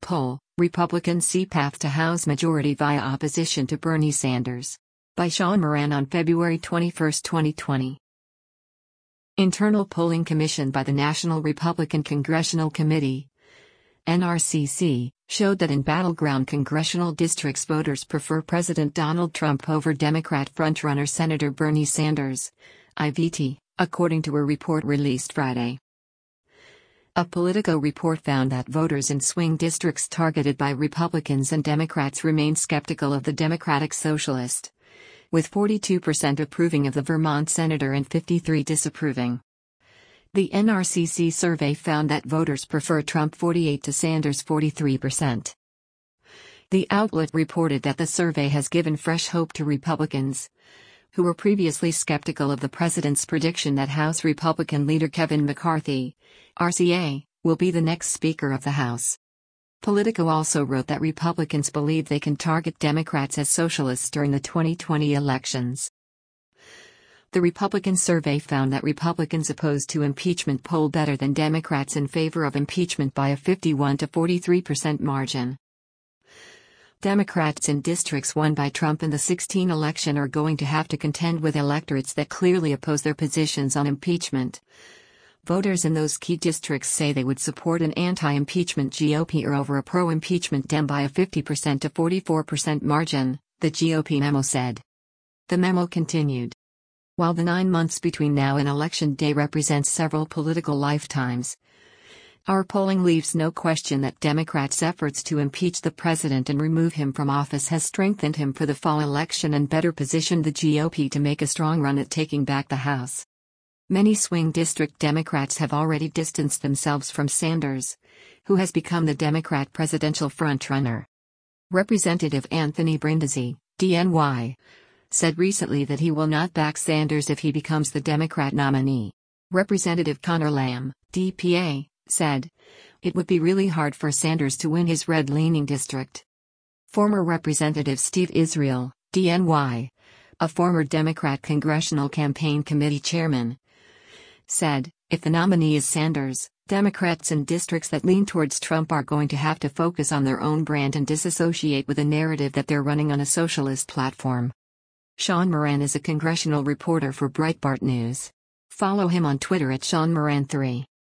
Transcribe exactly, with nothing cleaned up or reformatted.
poll, Republicans see path to House majority via opposition to Bernie Sanders. By Sean Moran on February twenty-first, twenty twenty. Internal polling commissioned by the National Republican Congressional Committee, N R C C, showed that in battleground congressional districts voters prefer President Donald Trump over Democrat frontrunner Senator Bernie Sanders, I V T, according to a report released Friday. A Politico report found that voters in swing districts targeted by Republicans and Democrats remain skeptical of the Democratic Socialist, with forty-two percent approving of the Vermont senator and fifty-three percent disapproving. The N R C C survey found that voters prefer Trump forty-eight percent to Sanders forty-three percent. The outlet reported that the survey has given fresh hope to Republicans, who were previously skeptical of the president's prediction that House Republican leader Kevin McCarthy, R C A, will be the next Speaker of the House. Politico also wrote that Republicans believe they can target Democrats as socialists during the twenty twenty elections. The Republican survey found that Republicans opposed to impeachment poll better than Democrats in favor of impeachment by a fifty-one to forty-three percent margin. Democrats in districts won by Trump in the sixteen election are going to have to contend with electorates that clearly oppose their positions on impeachment. Voters in those key districts say they would support an anti-impeachment G O P or over a pro-impeachment Dem by a fifty percent to forty-four percent margin, the G O P memo said. The memo continued. While the nine months between now and Election Day represents several political lifetimes, our polling leaves no question that Democrats' efforts to impeach the president and remove him from office has strengthened him for the fall election and better positioned the G O P to make a strong run at taking back the House. Many swing district Democrats have already distanced themselves from Sanders, who has become the Democrat presidential frontrunner. Representative Anthony Brindisi, D N Y, said recently that he will not back Sanders if he becomes the Democrat nominee. Representative Connor Lamb, D P A, said, "It would be really hard for Sanders to win his red-leaning district." Former Representative Steve Israel, D N Y, a former Democrat Congressional Campaign Committee chairman, said, "If the nominee is Sanders, Democrats in districts that lean towards Trump are going to have to focus on their own brand and disassociate with a narrative that they're running on a socialist platform." Sean Moran is a congressional reporter for Breitbart News. Follow him on Twitter at Sean Moran three.